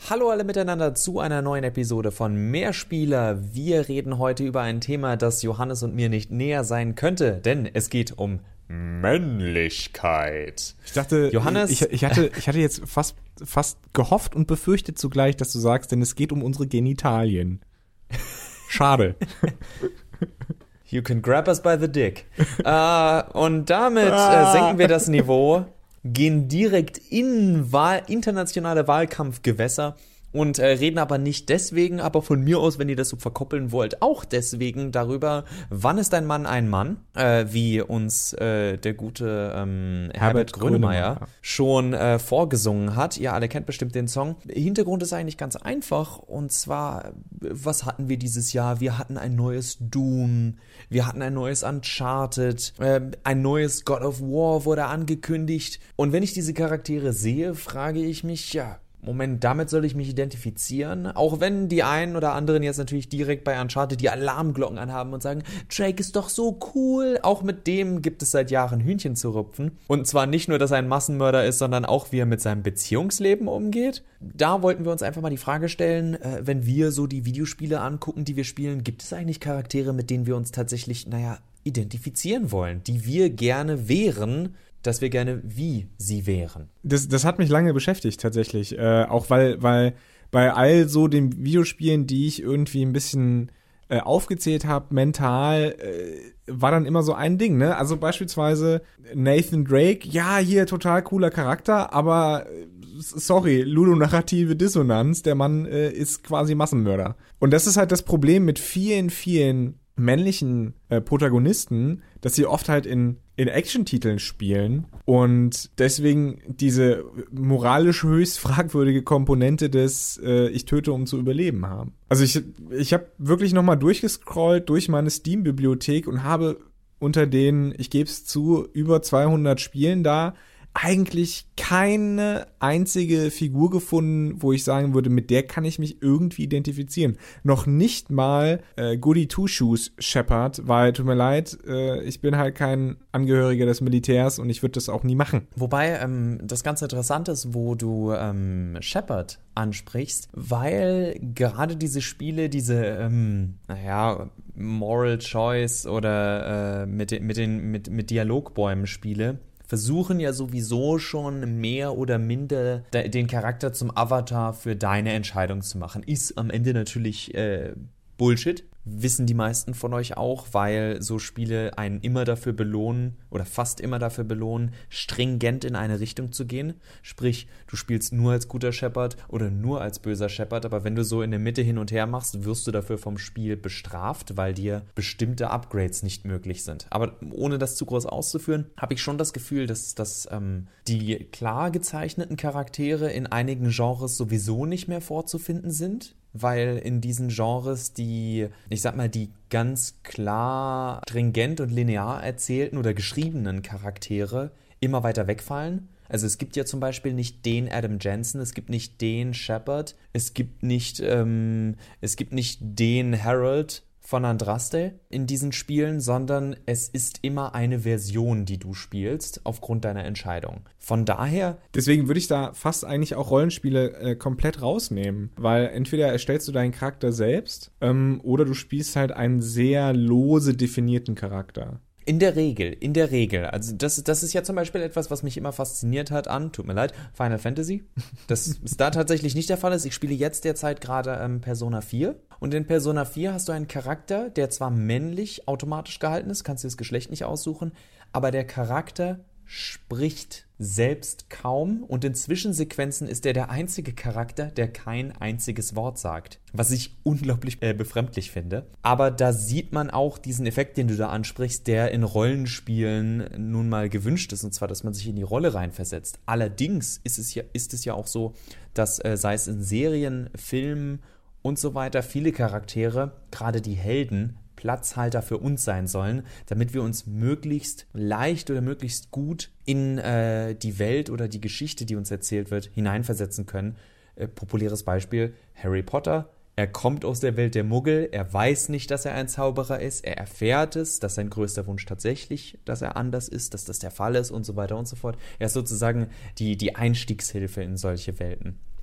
Hallo alle miteinander zu einer neuen Episode von Mehrspieler. Wir reden heute über ein Thema, das Johannes und mir nicht näher sein könnte, denn es geht um Männlichkeit. Ich dachte, Johannes, ich hatte jetzt fast gehofft und befürchtet zugleich, dass du sagst, denn es geht um unsere Genitalien. Schade. You can grab us by the dick. Und damit senken wir das Niveau, gehen direkt in internationale Wahlkampfgewässer und reden aber nicht deswegen, aber von mir aus, wenn ihr das so verkoppeln wollt, auch deswegen darüber, wann ist ein Mann, wie uns der gute Herbert Grönemeyer schon vorgesungen hat. Ihr alle kennt bestimmt den Song. Hintergrund ist eigentlich ganz einfach, und zwar, was hatten wir dieses Jahr? Wir hatten ein neues Doom, wir hatten ein neues Uncharted, ein neues God of War wurde angekündigt, und wenn ich diese Charaktere sehe, frage ich mich, ja, Moment, damit soll ich mich identifizieren? Auch wenn die einen oder anderen jetzt natürlich direkt bei Uncharted die Alarmglocken anhaben und sagen, Drake ist doch so cool. Auch mit dem gibt es seit Jahren Hühnchen zu rupfen. Und zwar nicht nur, dass er ein Massenmörder ist, sondern auch, wie er mit seinem Beziehungsleben umgeht. Da wollten wir uns einfach mal die Frage stellen, wenn wir so die Videospiele angucken, die wir spielen, gibt es eigentlich Charaktere, mit denen wir uns tatsächlich, identifizieren wollen, die wir gerne wären, dass wir gerne wie sie wären. Das hat mich lange beschäftigt tatsächlich, auch weil bei all so den Videospielen, die ich irgendwie ein bisschen aufgezählt habe, mental, war dann immer so ein Ding, ne? Also beispielsweise Nathan Drake, ja, hier total cooler Charakter, aber sorry, ludonarrative Dissonanz, der Mann ist quasi Massenmörder. Und das ist halt das Problem mit vielen, vielen männlichen Protagonisten, dass sie oft halt in Action-Titeln spielen und deswegen diese moralisch höchst fragwürdige Komponente des ich töte, um zu überleben haben. Also ich habe wirklich nochmal durchgescrollt durch meine Steam-Bibliothek und habe unter den, ich gebe es zu, über 200 Spielen da eigentlich keine einzige Figur gefunden, wo ich sagen würde, mit der kann ich mich irgendwie identifizieren. Noch nicht mal Goody Two-Shoes Shepard, weil, tut mir leid, ich bin halt kein Angehöriger des Militärs und ich würde das auch nie machen. Wobei das ganz interessant ist, wo du Shepard ansprichst, weil gerade diese Spiele, diese Moral Choice oder mit Dialogbäumen Spiele, versuchen ja sowieso schon mehr oder minder den Charakter zum Avatar für deine Entscheidung zu machen. Ist am Ende natürlich Bullshit. Wissen die meisten von euch auch, weil so Spiele einen immer dafür belohnen oder fast immer dafür belohnen, stringent in eine Richtung zu gehen. Sprich, du spielst nur als guter Shepard oder nur als böser Shepard, aber wenn du so in der Mitte hin und her machst, wirst du dafür vom Spiel bestraft, weil dir bestimmte Upgrades nicht möglich sind. Aber ohne das zu groß auszuführen, habe ich schon das Gefühl, dass die klar gezeichneten Charaktere in einigen Genres sowieso nicht mehr vorzufinden sind, weil in diesen Genres die ganz klar stringent und linear erzählten oder geschriebenen Charaktere immer weiter wegfallen. Also es gibt ja zum Beispiel nicht den Adam Jensen, es gibt nicht den Shepard, es gibt nicht den Harold von Andraste in diesen Spielen, sondern es ist immer eine Version, die du spielst, aufgrund deiner Entscheidung. Von daher... Deswegen würde ich da fast eigentlich auch Rollenspiele komplett rausnehmen, weil entweder erstellst du deinen Charakter selbst oder du spielst halt einen sehr lose definierten Charakter. In der Regel. Also das ist ja zum Beispiel etwas, was mich immer fasziniert hat tut mir leid, Final Fantasy. Das ist da tatsächlich nicht der Fall ist. Ich spiele jetzt derzeit gerade Persona 4. Und in Persona 4 hast du einen Charakter, der zwar männlich automatisch gehalten ist, kannst dir das Geschlecht nicht aussuchen, aber der Charakter spricht selbst kaum und in Zwischensequenzen ist er der einzige Charakter, der kein einziges Wort sagt. Was ich unglaublich befremdlich finde. Aber da sieht man auch diesen Effekt, den du da ansprichst, der in Rollenspielen nun mal gewünscht ist, und zwar, dass man sich in die Rolle reinversetzt. Allerdings ist es ja auch so, dass sei es in Serien, Filmen und so weiter, viele Charaktere, gerade die Helden, Platzhalter für uns sein sollen, damit wir uns möglichst leicht oder möglichst gut in die Welt oder die Geschichte, die uns erzählt wird, hineinversetzen können. Populäres Beispiel, Harry Potter. Er kommt aus der Welt der Muggel, er weiß nicht, dass er ein Zauberer ist, er erfährt es, dass sein größter Wunsch tatsächlich, dass er anders ist, dass das der Fall ist und so weiter und so fort. Er ist sozusagen die Einstiegshilfe in solche Welten.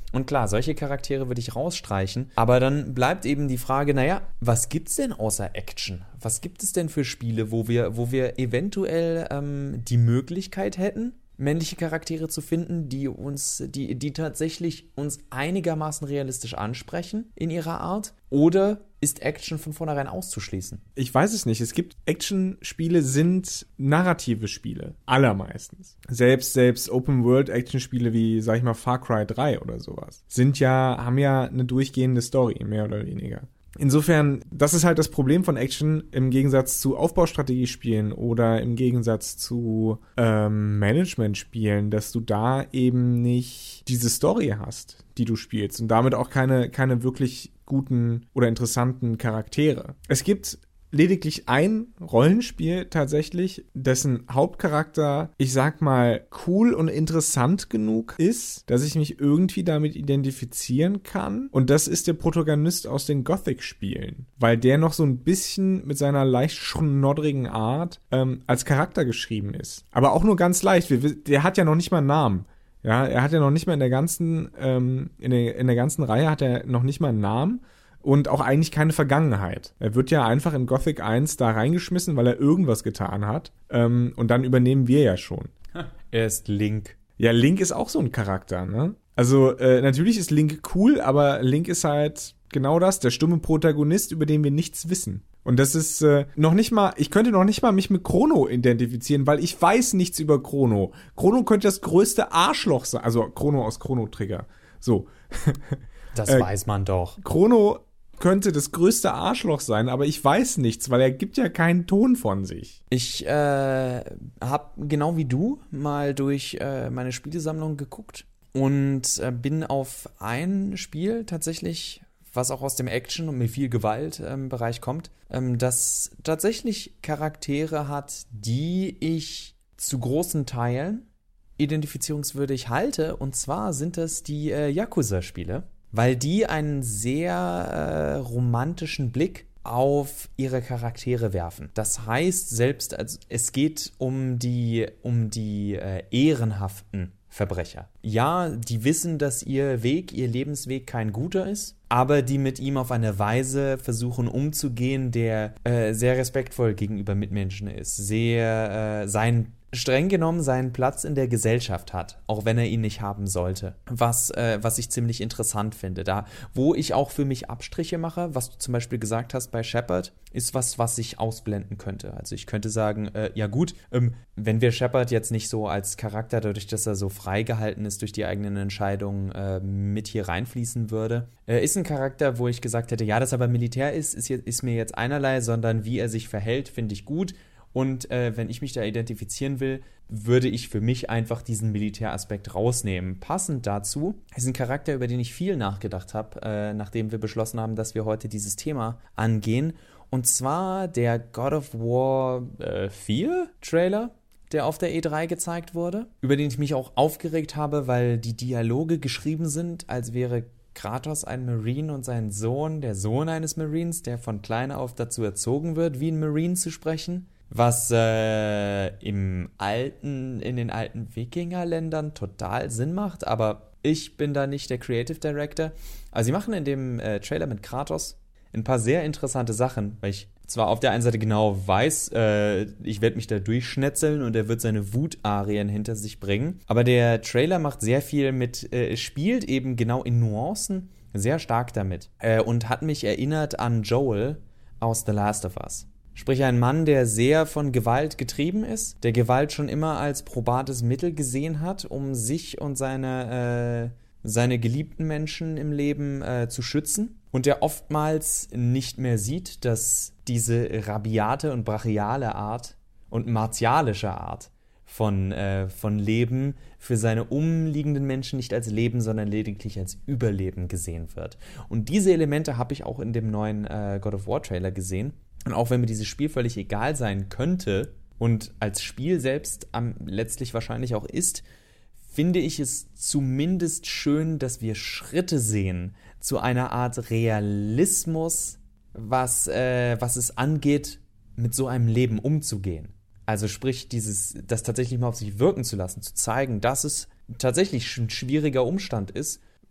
Und klar, solche Charaktere würde ich rausstreichen, aber dann bleibt eben die Frage, naja, was gibt's denn außer Action? Was gibt es denn für Spiele, wo wir eventuell die Möglichkeit hätten, männliche Charaktere zu finden, die tatsächlich uns einigermaßen realistisch ansprechen in ihrer Art? Oder ist Action von vornherein auszuschließen? Ich weiß es nicht. Es gibt Action-Spiele sind narrative Spiele. Allermeistens. Selbst Open-World-Action-Spiele wie, sag ich mal, Far Cry 3 oder sowas haben ja eine durchgehende Story, mehr oder weniger. Insofern, das ist halt das Problem von Action im Gegensatz zu Aufbaustrategiespielen oder im Gegensatz zu Management-Spielen, dass du da eben nicht diese Story hast, die du spielst und damit auch keine wirklich guten oder interessanten Charaktere. Es gibt lediglich ein Rollenspiel tatsächlich, dessen Hauptcharakter, ich sag mal, cool und interessant genug ist, dass ich mich irgendwie damit identifizieren kann. Und das ist der Protagonist aus den Gothic-Spielen, weil der noch so ein bisschen mit seiner leicht schnoddrigen Art als Charakter geschrieben ist. Aber auch nur ganz leicht. Der hat ja noch nicht mal einen Namen. Ja, er hat ja noch nicht mal in der ganzen Reihe hat er noch nicht mal einen Namen. Und auch eigentlich keine Vergangenheit. Er wird ja einfach in Gothic 1 da reingeschmissen, weil er irgendwas getan hat. Und dann übernehmen wir ja schon. Er ist Link. Ja, Link ist auch so ein Charakter, ne? Also, natürlich ist Link cool, aber Link ist halt genau das, der stumme Protagonist, über den wir nichts wissen. Und das ist ich könnte noch nicht mal mich mit Chrono identifizieren, weil ich weiß nichts über Chrono. Chrono könnte das größte Arschloch sein. Also, Chrono aus Chrono Trigger. So. Das weiß man doch. Chrono könnte das größte Arschloch sein, aber ich weiß nichts, weil er gibt ja keinen Ton von sich. Ich habe genau wie du mal durch meine Spielesammlung geguckt und bin auf ein Spiel tatsächlich, was auch aus dem Action und mit viel Gewalt Bereich kommt, das tatsächlich Charaktere hat, die ich zu großen Teilen identifizierungswürdig halte, und zwar sind das die Yakuza-Spiele. Weil die einen sehr romantischen Blick auf ihre Charaktere werfen. Das heißt, es geht um die ehrenhaften Verbrecher. Ja, die wissen, dass ihr Lebensweg kein guter ist, aber die mit ihm auf eine Weise versuchen umzugehen, der sehr respektvoll gegenüber Mitmenschen ist, streng genommen seinen Platz in der Gesellschaft hat, auch wenn er ihn nicht haben sollte. Was ich ziemlich interessant finde. Da, wo ich auch für mich Abstriche mache, was du zum Beispiel gesagt hast bei Shepard, ist was ich ausblenden könnte. Also ich könnte sagen, ja gut, wenn wir Shepard jetzt nicht so als Charakter, dadurch, dass er so freigehalten ist durch die eigenen Entscheidungen, mit hier reinfließen würde, ist ein Charakter, wo ich gesagt hätte, ja, dass er aber Militär ist mir jetzt einerlei, sondern wie er sich verhält, finde ich gut. Und wenn ich mich da identifizieren will, würde ich für mich einfach diesen Militäraspekt rausnehmen. Passend dazu ist ein Charakter, über den ich viel nachgedacht habe, nachdem wir beschlossen haben, dass wir heute dieses Thema angehen. Und zwar der God of War 4 Trailer, der auf der E3 gezeigt wurde, über den ich mich auch aufgeregt habe, weil die Dialoge geschrieben sind, als wäre Kratos ein Marine und sein Sohn, der Sohn eines Marines, der von klein auf dazu erzogen wird, wie ein Marine zu sprechen. Was in den alten Wikingerländern total Sinn macht, aber ich bin da nicht der Creative Director. Also sie machen in dem Trailer mit Kratos ein paar sehr interessante Sachen, weil ich zwar auf der einen Seite genau weiß, ich werde mich da durchschnetzeln und er wird seine Wutarien hinter sich bringen, aber der Trailer macht sehr viel spielt eben genau in Nuancen sehr stark damit und hat mich erinnert an Joel aus The Last of Us. Sprich, ein Mann, der sehr von Gewalt getrieben ist, der Gewalt schon immer als probates Mittel gesehen hat, um sich und seine geliebten Menschen im Leben zu schützen. Und der oftmals nicht mehr sieht, dass diese rabiate und brachiale Art und martialische Art von Leben für seine umliegenden Menschen nicht als Leben, sondern lediglich als Überleben gesehen wird. Und diese Elemente habe ich auch in dem neuen God of War Trailer gesehen. Und auch wenn mir dieses Spiel völlig egal sein könnte und als Spiel selbst letztlich wahrscheinlich auch ist, finde ich es zumindest schön, dass wir Schritte sehen zu einer Art Realismus, was es angeht, mit so einem Leben umzugehen. Also sprich, das tatsächlich mal auf sich wirken zu lassen, zu zeigen, dass es tatsächlich ein schwieriger Umstand ist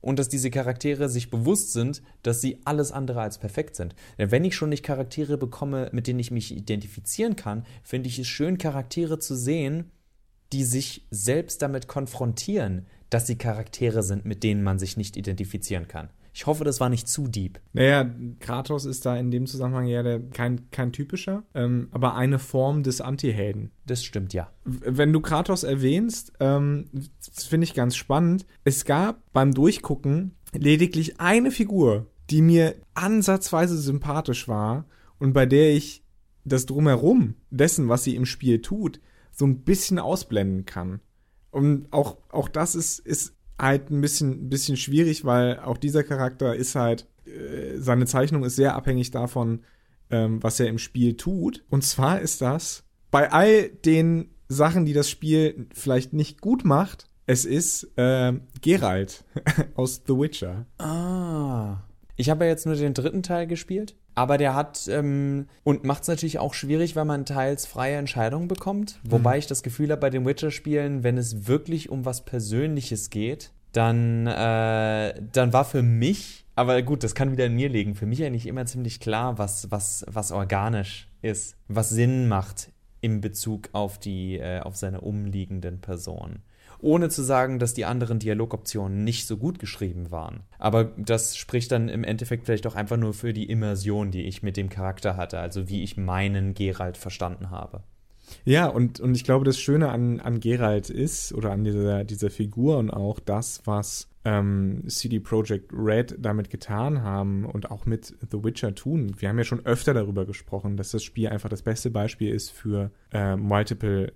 und dass diese Charaktere sich bewusst sind, dass sie alles andere als perfekt sind. Denn wenn ich schon nicht Charaktere bekomme, mit denen ich mich identifizieren kann, finde ich es schön, Charaktere zu sehen, die sich selbst damit konfrontieren, dass sie Charaktere sind, mit denen man sich nicht identifizieren kann. Ich hoffe, das war nicht zu deep. Naja, Kratos ist da in dem Zusammenhang ja kein typischer, aber eine Form des Anti-Helden. Das stimmt, ja. Wenn du Kratos erwähnst, das finde ich ganz spannend. Es gab beim Durchgucken lediglich eine Figur, die mir ansatzweise sympathisch war und bei der ich das Drumherum dessen, was sie im Spiel tut, so ein bisschen ausblenden kann. Und auch das ist halt ein bisschen schwierig, weil auch dieser Charakter ist halt, seine Zeichnung ist sehr abhängig davon, was er im Spiel tut. Und zwar ist das, bei all den Sachen, die das Spiel vielleicht nicht gut macht, es ist Geralt aus The Witcher. Ah. Ich habe ja jetzt nur den 3. Teil gespielt, aber der hat und macht es natürlich auch schwierig, weil man teils freie Entscheidungen bekommt. Wobei ich das Gefühl habe, bei den Witcher-Spielen, wenn es wirklich um was Persönliches geht, dann war für mich, aber gut, das kann wieder in mir liegen, für mich eigentlich immer ziemlich klar, was organisch ist, was Sinn macht in Bezug auf auf seine umliegenden Personen. Ohne zu sagen, dass die anderen Dialogoptionen nicht so gut geschrieben waren. Aber das spricht dann im Endeffekt vielleicht auch einfach nur für die Immersion, die ich mit dem Charakter hatte, also wie ich meinen Geralt verstanden habe. Ja, und ich glaube, das Schöne an Geralt ist, oder an dieser Figur und auch das, was CD Projekt Red damit getan haben und auch mit The Witcher tun. Wir haben ja schon öfter darüber gesprochen, dass das Spiel einfach das beste Beispiel ist für Moral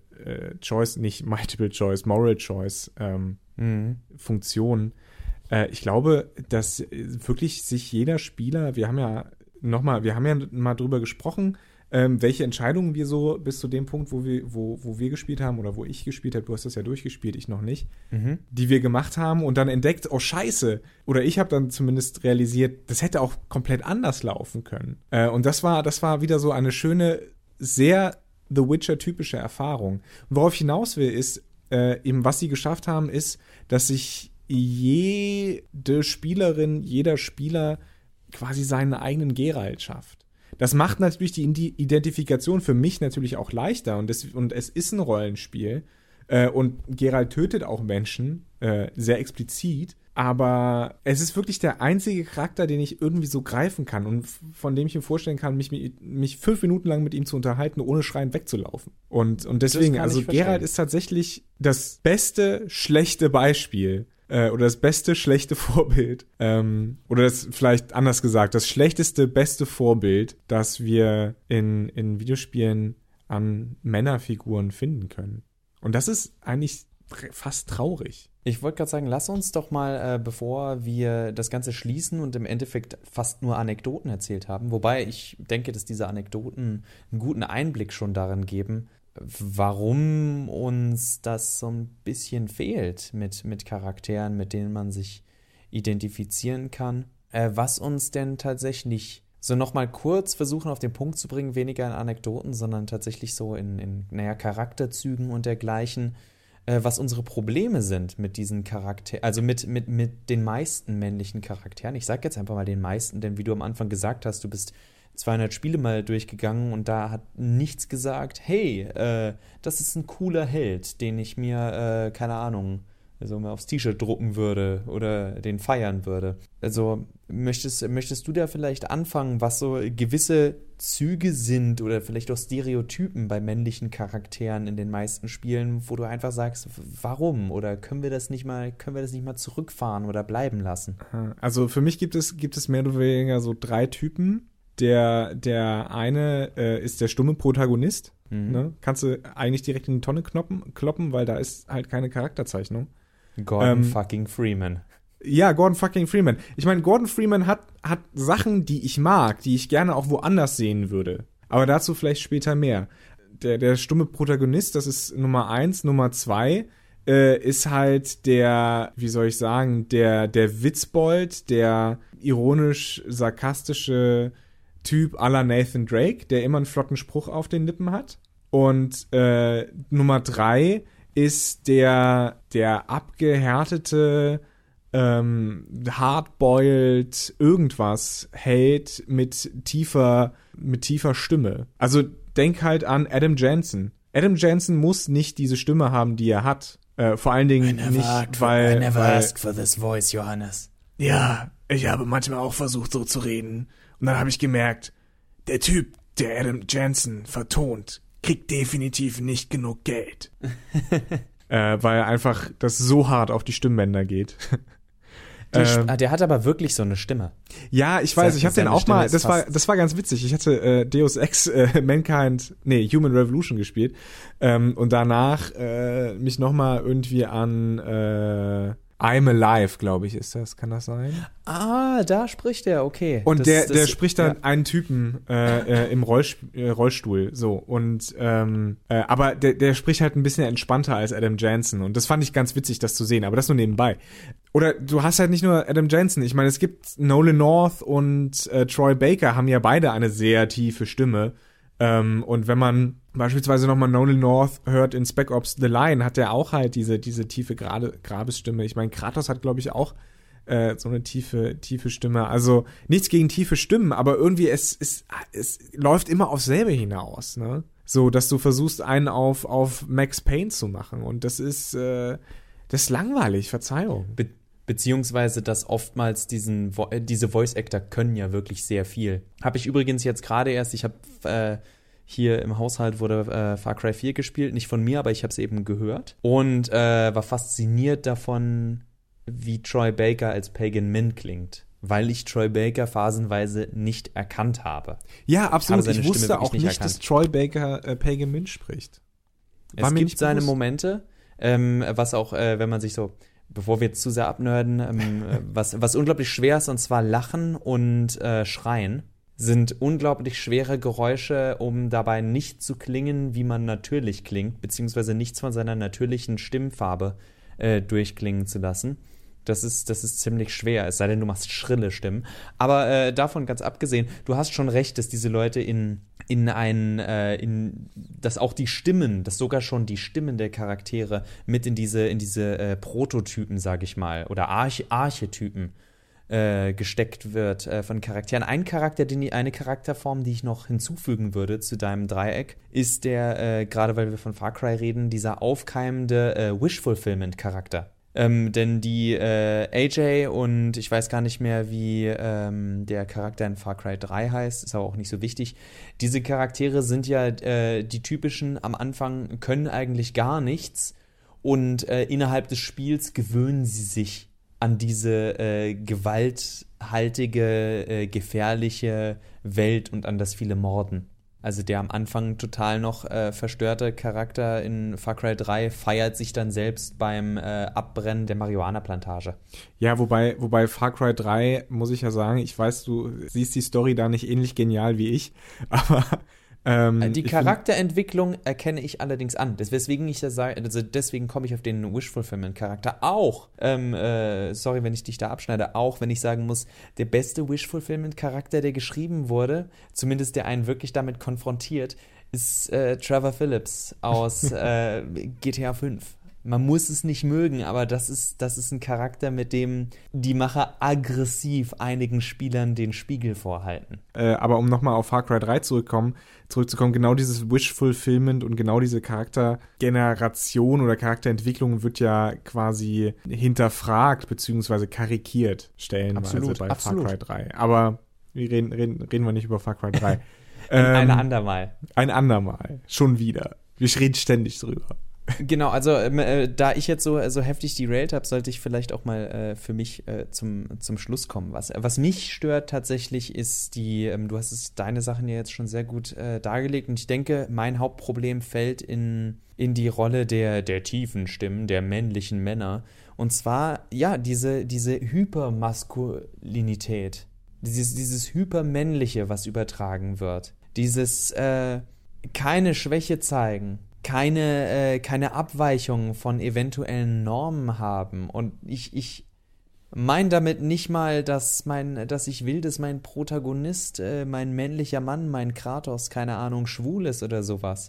Choice Funktionen. Ich glaube, dass wirklich sich jeder Spieler, wir haben ja mal drüber gesprochen, welche Entscheidungen wir so bis zu dem Punkt, wo wir gespielt haben oder wo ich gespielt habe, du hast das ja durchgespielt, ich noch nicht, die wir gemacht haben und dann entdeckt, oh Scheiße, oder ich habe dann zumindest realisiert, das hätte auch komplett anders laufen können. Und das war wieder so eine schöne, sehr The Witcher-typische Erfahrung. Und worauf ich hinaus will, ist, eben was sie geschafft haben, ist, dass sich jede Spielerin, jeder Spieler quasi seinen eigenen Geralt schafft. Das macht natürlich die Identifikation für mich natürlich auch leichter und es ist ein Rollenspiel und Geralt tötet auch Menschen, sehr explizit, aber es ist wirklich der einzige Charakter, den ich irgendwie so greifen kann und von dem ich mir vorstellen kann, mich 5 Minuten lang mit ihm zu unterhalten, ohne schreiend wegzulaufen. Und deswegen, also Geralt ist tatsächlich das beste schlechte Beispiel oder das beste schlechte Vorbild oder das vielleicht anders gesagt, das schlechteste beste Vorbild, das wir in Videospielen an Männerfiguren finden können. Und das ist eigentlich fast traurig. Ich wollte gerade sagen, lass uns doch mal, bevor wir das Ganze schließen und im Endeffekt fast nur Anekdoten erzählt haben, wobei ich denke, dass diese Anekdoten einen guten Einblick schon darin geben, warum uns das so ein bisschen fehlt mit Charakteren, mit denen man sich identifizieren kann. Was uns denn tatsächlich so nochmal kurz versuchen auf den Punkt zu bringen, weniger in Anekdoten, sondern tatsächlich so in Charakterzügen und dergleichen, was unsere Probleme sind mit diesen Charakteren, also mit den meisten männlichen Charakteren. Ich sag jetzt einfach mal den meisten, denn wie du am Anfang gesagt hast, du bist 200 Spiele mal durchgegangen und da hat nichts gesagt, hey, das ist ein cooler Held, den ich mir, keine Ahnung, also mal aufs T-Shirt drucken würde oder den feiern würde. Also möchtest du da vielleicht anfangen, was so gewisse Züge sind oder vielleicht auch Stereotypen bei männlichen Charakteren in den meisten Spielen, wo du einfach sagst, warum? Oder können wir das nicht mal zurückfahren oder bleiben lassen? Also für mich gibt es mehr oder weniger so 3 Typen. Der eine ist der stumme Protagonist. Ne? Kannst du eigentlich direkt in die Tonne kloppen, weil da ist halt keine Charakterzeichnung. Gordon fucking Freeman. Ja, Gordon fucking Freeman. Ich meine, Gordon Freeman hat Sachen, die ich mag, die ich gerne auch woanders sehen würde. Aber dazu vielleicht später mehr. Der stumme Protagonist, das ist Nummer 1. Nummer 2 ist halt der, wie soll ich sagen, der Witzbold, der ironisch-sarkastische Typ à la Nathan Drake, der immer einen flotten Spruch auf den Lippen hat. Und Nummer 3 ist der abgehärtete, hardboiled irgendwas hält mit tiefer Stimme. Also denk halt an Adam Jansen. Adam Jansen muss nicht diese Stimme haben, die er hat. Vor allen Dingen I never asked for this voice, Johannes. Ja, ich habe manchmal auch versucht, so zu reden. Und dann habe ich gemerkt, der Typ, der Adam Jansen vertont, kriegt definitiv nicht genug Geld. Weil einfach das so hart auf die Stimmbänder geht. Der hat aber wirklich so eine Stimme. Ja, ich weiß, ich habe den auch mal, das war ganz witzig. Ich hatte Deus Ex Human Revolution gespielt und danach mich nochmal irgendwie an I'm Alive, glaube ich, ist das. Kann das sein? Ah, da spricht er, okay. Und der spricht dann einen Typen im Rollstuhl, so. Und aber der spricht halt ein bisschen entspannter als Adam Jansen. Und das fand ich ganz witzig, das zu sehen. Aber das nur nebenbei. Oder du hast halt nicht nur Adam Jansen. Ich meine, es gibt Nolan North und Troy Baker haben ja beide eine sehr tiefe Stimme. Und wenn man beispielsweise nochmal Nolan North hört in Spec Ops The Line, hat der auch halt diese tiefe Grabesstimme. Ich meine, Kratos hat, glaube ich, auch so eine tiefe Stimme. Also nichts gegen tiefe Stimmen, aber irgendwie es läuft immer aufs selbe hinaus, ne? So, dass du versuchst, einen auf Max Payne zu machen. Und das ist langweilig, Verzeihung. Beziehungsweise, dass oftmals diese Voice-Actor können ja wirklich sehr viel. Habe ich übrigens jetzt gerade erst, ich habe hier im Haushalt wurde Far Cry 4 gespielt, nicht von mir, aber ich habe es eben gehört und war fasziniert davon, wie Troy Baker als Pagan Min klingt, weil ich Troy Baker phasenweise nicht erkannt habe. Ja, absolut. Ich wusste auch nicht, dass Troy Baker Pagan Min spricht. Es gibt seine Momente, was auch, wenn man sich so, bevor wir jetzt zu sehr abnörden, was unglaublich schwer ist, und zwar Lachen und Schreien, sind unglaublich schwere Geräusche, um dabei nicht zu klingen, wie man natürlich klingt, beziehungsweise nichts von seiner natürlichen Stimmfarbe durchklingen zu lassen. Das ist ziemlich schwer, es sei denn, du machst schrille Stimmen. Aber davon ganz abgesehen, du hast schon recht, dass diese Leute dass auch die Stimmen, dass sogar schon die Stimmen der Charaktere mit in diese Prototypen, sag ich mal, oder Archetypen gesteckt wird von Charakteren. Eine Charakterform, die ich noch hinzufügen würde zu deinem Dreieck, ist der, gerade weil wir von Far Cry reden, dieser aufkeimende Wish-Fulfillment-Charakter. Denn die AJ und ich weiß gar nicht mehr, wie der Charakter in Far Cry 3 heißt, ist aber auch nicht so wichtig. Diese Charaktere sind ja die typischen, am Anfang können eigentlich gar nichts und innerhalb des Spiels gewöhnen sie sich an diese gewalthaltige, gefährliche Welt und an das viele Morden. Also der am Anfang total noch verstörte Charakter in Far Cry 3 feiert sich dann selbst beim Abbrennen der Marihuana-Plantage. Ja, wobei Far Cry 3, muss ich ja sagen, ich weiß, du siehst die Story da nicht ähnlich genial wie ich, aber die Charakterentwicklung erkenne ich allerdings an. Deswegen komme ich auf den Wish-Fulfillment-Charakter auch. Sorry, wenn ich dich da abschneide. Auch wenn ich sagen muss, der beste Wish-Fulfillment-Charakter, der geschrieben wurde, zumindest der einen wirklich damit konfrontiert, ist Trevor Phillips aus GTA 5. Man muss es nicht mögen, aber das ist ein Charakter, mit dem die Macher aggressiv einigen Spielern den Spiegel vorhalten. Aber um nochmal auf Far Cry 3 zurückzukommen, genau dieses Wish-Fulfillment und genau diese Charaktergeneration oder Charakterentwicklung wird ja quasi hinterfragt bzw. karikiert stellenweise bei Far Cry 3. Aber wir reden wir nicht über Far Cry 3. Ein andermal. Ein andermal. Schon wieder. Wir reden ständig drüber. Genau, also da ich jetzt so heftig derailed habe, sollte ich vielleicht auch mal für mich zum Schluss kommen. Was mich stört tatsächlich ist du hast deine Sachen ja jetzt schon sehr gut dargelegt und ich denke, mein Hauptproblem fällt in die Rolle der tiefen Stimmen, der männlichen Männer. Und zwar, ja, diese Hypermaskulinität, dieses Hypermännliche, was übertragen wird. Dieses keine Schwäche zeigen. Keine Abweichungen von eventuellen Normen haben. Und ich meine damit nicht mal, dass ich will, dass mein Protagonist, mein männlicher Mann, mein Kratos, keine Ahnung, schwul ist oder sowas.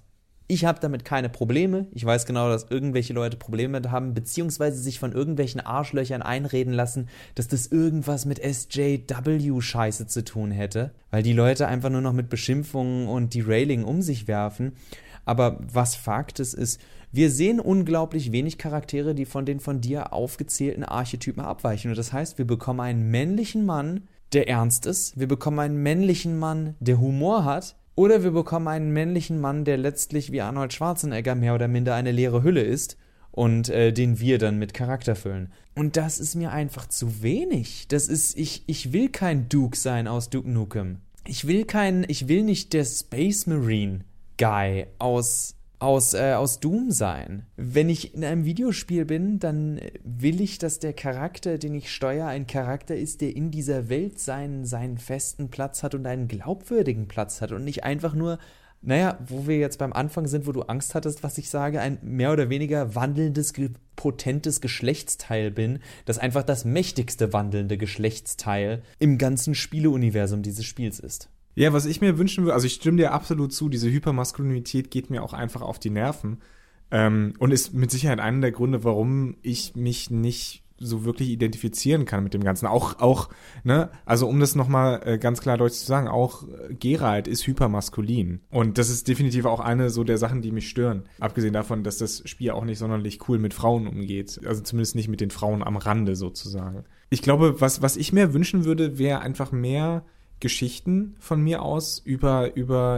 Ich habe damit keine Probleme. Ich weiß genau, dass irgendwelche Leute Probleme damit haben, beziehungsweise sich von irgendwelchen Arschlöchern einreden lassen, dass das irgendwas mit SJW-Scheiße zu tun hätte, weil die Leute einfach nur noch mit Beschimpfungen und Derailing um sich werfen. Aber was Fakt ist, wir sehen unglaublich wenig Charaktere, die von den von dir aufgezählten Archetypen abweichen. Und das heißt, wir bekommen einen männlichen Mann, der ernst ist. Wir bekommen einen männlichen Mann, der Humor hat. Oder wir bekommen einen männlichen Mann, der letztlich wie Arnold Schwarzenegger mehr oder minder eine leere Hülle ist und den wir dann mit Charakter füllen. Und das ist mir einfach zu wenig. Ich will kein Duke sein aus Duke Nukem. Ich will nicht der Space Marine Guy aus Doom sein. Wenn ich in einem Videospiel bin, dann will ich, dass der Charakter, den ich steuere, ein Charakter ist, der in dieser Welt seinen festen Platz hat und einen glaubwürdigen Platz hat und nicht einfach nur, wo wir jetzt beim Anfang sind, wo du Angst hattest, was ich sage, ein mehr oder weniger wandelndes, potentes Geschlechtsteil bin, das einfach das mächtigste wandelnde Geschlechtsteil im ganzen Spieleuniversum dieses Spiels ist. Ja, was ich mir wünschen würde, also ich stimme dir absolut zu, diese Hypermaskulinität geht mir auch einfach auf die Nerven und ist mit Sicherheit einer der Gründe, warum ich mich nicht so wirklich identifizieren kann mit dem Ganzen. Auch, ne, also um das nochmal ganz klar deutlich zu sagen, auch Geralt ist hypermaskulin und das ist definitiv auch eine so der Sachen, die mich stören. Abgesehen davon, dass das Spiel auch nicht sonderlich cool mit Frauen umgeht, also zumindest nicht mit den Frauen am Rande sozusagen. Ich glaube, was ich mir wünschen würde, wäre einfach mehr Geschichten von mir aus über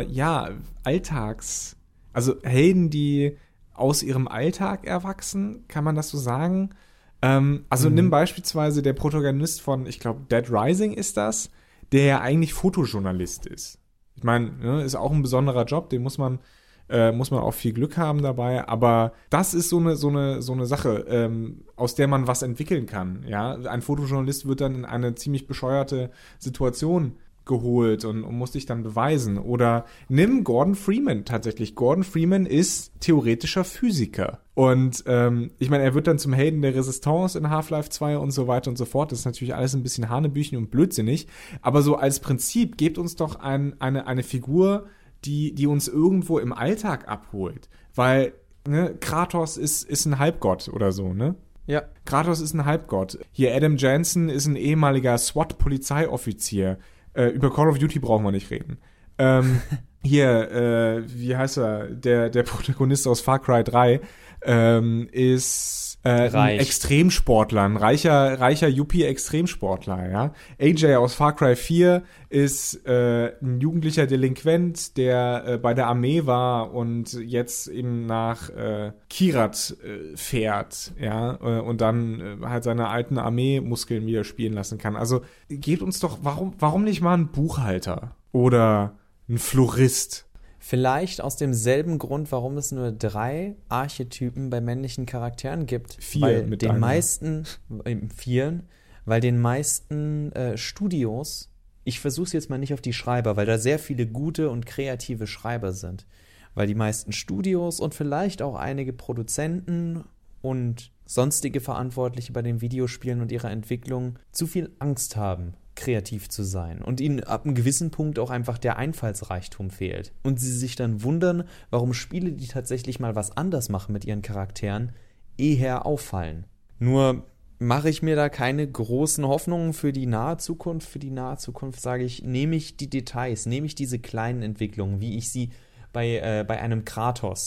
also Helden, die aus ihrem Alltag erwachsen, kann man das so sagen? Nimm beispielsweise der Protagonist von, ich glaube, Dead Rising ist das, der ja eigentlich Fotojournalist ist. Ich meine, ne, ist auch ein besonderer Job, den muss man auch viel Glück haben dabei, aber das ist so eine Sache, aus der man was entwickeln kann, ja. Ein Fotojournalist wird dann in eine ziemlich bescheuerte Situation geholt und muss dich dann beweisen. Oder nimm Gordon Freeman tatsächlich. Gordon Freeman ist theoretischer Physiker. Und ich meine, er wird dann zum Helden der Resistance in Half-Life 2 und so weiter und so fort. Das ist natürlich alles ein bisschen Hanebüchen und blödsinnig. Aber so als Prinzip gebt uns doch eine Figur, die uns irgendwo im Alltag abholt. Weil, ne, Kratos ist ein Halbgott oder so, ne? Ja. Kratos ist ein Halbgott. Hier Adam Jansen ist ein ehemaliger SWAT-Polizeioffizier. Über Call of Duty brauchen wir nicht reden. Wie heißt er? Der Protagonist aus Far Cry 3 ist ein Extremsportler, ein reicher Yuppie-Extremsportler, ja. AJ aus Far Cry 4 ist ein jugendlicher Delinquent, der bei der Armee war und jetzt eben nach Kyrat fährt, ja, und dann halt seine alten Armeemuskeln wieder spielen lassen kann. Also gebt uns doch, warum nicht mal ein Buchhalter oder ein Florist? Vielleicht aus demselben Grund, warum es nur 3 Archetypen bei männlichen Charakteren gibt. 4 weil mit den meisten, 4, weil den meisten Studios, ich versuche es jetzt mal nicht auf die Schreiber, weil da sehr viele gute und kreative Schreiber sind, weil die meisten Studios und vielleicht auch einige Produzenten und sonstige Verantwortliche bei den Videospielen und ihrer Entwicklung zu viel Angst haben, kreativ zu sein und ihnen ab einem gewissen Punkt auch einfach der Einfallsreichtum fehlt. Und sie sich dann wundern, warum Spiele, die tatsächlich mal was anders machen mit ihren Charakteren, eher auffallen. Nur mache ich mir da keine großen Hoffnungen für die nahe Zukunft. Für die nahe Zukunft sage ich, nehme ich die Details, nehme ich diese kleinen Entwicklungen, wie ich sie bei einem Kratos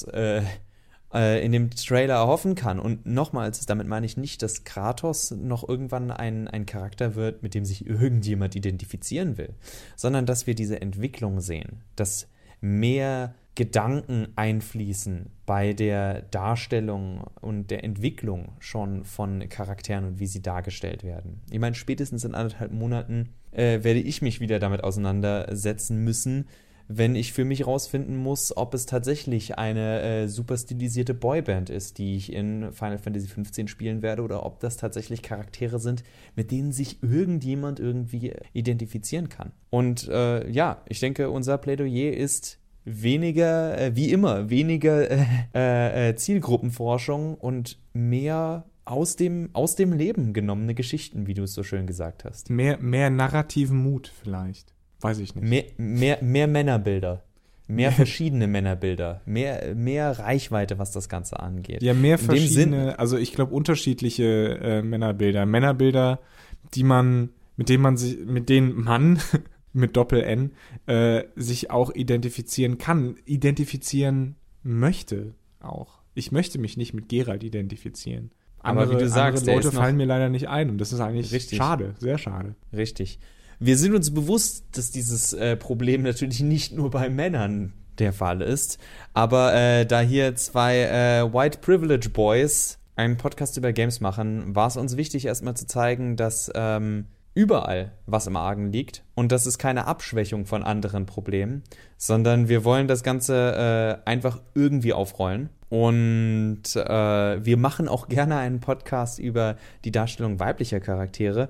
in dem Trailer erhoffen kann. Und nochmals, damit meine ich nicht, dass Kratos noch irgendwann ein Charakter wird, mit dem sich irgendjemand identifizieren will, sondern dass wir diese Entwicklung sehen, dass mehr Gedanken einfließen bei der Darstellung und der Entwicklung schon von Charakteren und wie sie dargestellt werden. Ich meine, spätestens in 1,5 Monaten werde ich mich wieder damit auseinandersetzen müssen, wenn ich für mich rausfinden muss, ob es tatsächlich eine super stilisierte Boyband ist, die ich in Final Fantasy 15 spielen werde, oder ob das tatsächlich Charaktere sind, mit denen sich irgendjemand irgendwie identifizieren kann. Und ich denke, unser Plädoyer ist weniger, wie immer, weniger Zielgruppenforschung und mehr aus dem Leben genommene Geschichten, wie du es so schön gesagt hast. Mehr narrativen Mut vielleicht. Weiß ich nicht. Mehr Männerbilder. Mehr verschiedene Männerbilder, mehr Reichweite, was das Ganze angeht. Ja, mehr In dem Sinn, verschiedene, also ich glaube unterschiedliche Männerbilder. Männerbilder, mit denen man mit Doppel-N sich auch identifizieren kann, identifizieren möchte auch. Ich möchte mich nicht mit Geralt identifizieren. Aber wie du sagst, andere Leute fallen mir leider nicht ein und das ist eigentlich richtig. Schade, sehr schade. Richtig. Wir sind uns bewusst, dass dieses Problem natürlich nicht nur bei Männern der Fall ist, aber da hier zwei White Privilege Boys einen Podcast über Games machen, war es uns wichtig, erstmal zu zeigen, dass überall was im Argen liegt und das ist keine Abschwächung von anderen Problemen, sondern wir wollen das Ganze einfach irgendwie aufrollen. Und wir machen auch gerne einen Podcast über die Darstellung weiblicher Charaktere,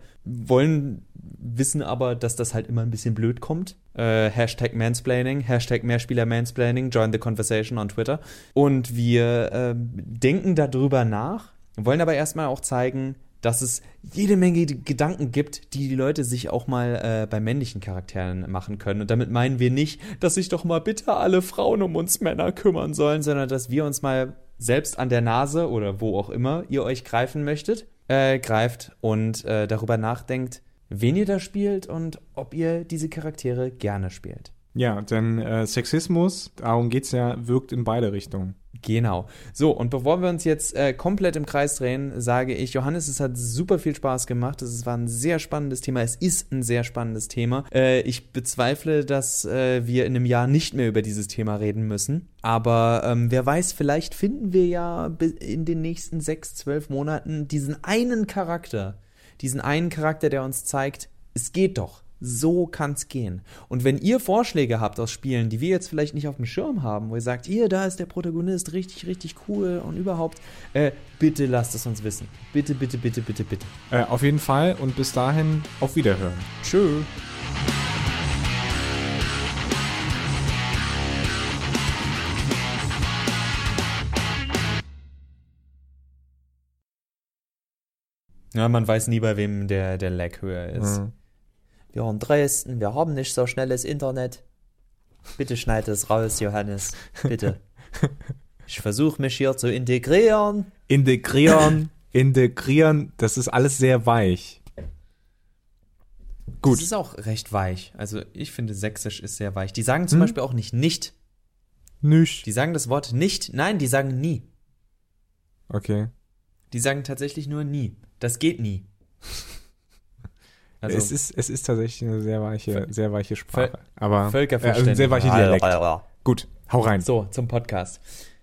wissen aber, dass das halt immer ein bisschen blöd kommt. Hashtag Mansplaining, Hashtag Mehrspieler-Mansplaining, join the conversation on Twitter. Und wir denken darüber nach, wollen aber erstmal auch zeigen, dass es jede Menge Gedanken gibt, die Leute sich auch mal bei männlichen Charakteren machen können. Und damit meinen wir nicht, dass sich doch mal bitte alle Frauen um uns Männer kümmern sollen, sondern dass wir uns mal selbst an der Nase oder wo auch immer ihr euch greifen möchtet, greift und darüber nachdenkt, wen ihr da spielt und ob ihr diese Charaktere gerne spielt. Ja, denn Sexismus, darum geht's ja, wirkt in beide Richtungen. Genau. So, und bevor wir uns jetzt komplett im Kreis drehen, sage ich, Johannes, es hat super viel Spaß gemacht. Es war ein sehr spannendes Thema. Es ist ein sehr spannendes Thema. Ich bezweifle, dass wir in einem Jahr nicht mehr über dieses Thema reden müssen. Aber wer weiß, vielleicht finden wir ja in den nächsten 6-12 Monaten diesen einen Charakter, der uns zeigt, es geht doch. So kann's gehen. Und wenn ihr Vorschläge habt aus Spielen, die wir jetzt vielleicht nicht auf dem Schirm haben, wo ihr sagt, hier, da ist der Protagonist, richtig, richtig cool und überhaupt, bitte lasst es uns wissen. Bitte, bitte, bitte, bitte, bitte. Auf jeden Fall und bis dahin auf Wiederhören. Tschö. Ja, man weiß nie, bei wem der Lag höher ist. Mhm. Wir in Dresden, wir haben nicht so schnelles Internet. Bitte schneid es raus, Johannes. Bitte. Ich versuche mich hier zu integrieren. Integrieren, das ist alles sehr weich. Gut. Das ist auch recht weich. Also ich finde, Sächsisch ist sehr weich. Die sagen zum Beispiel auch nicht. Nicht. Die sagen das Wort nicht. Nein, die sagen nie. Okay. Die sagen tatsächlich nur nie. Das geht nie. Also, es ist tatsächlich eine sehr weiche Sprache. Aber Völkerverständnis. ein sehr weicher Dialekt. Gut, hau rein. So, zum Podcast.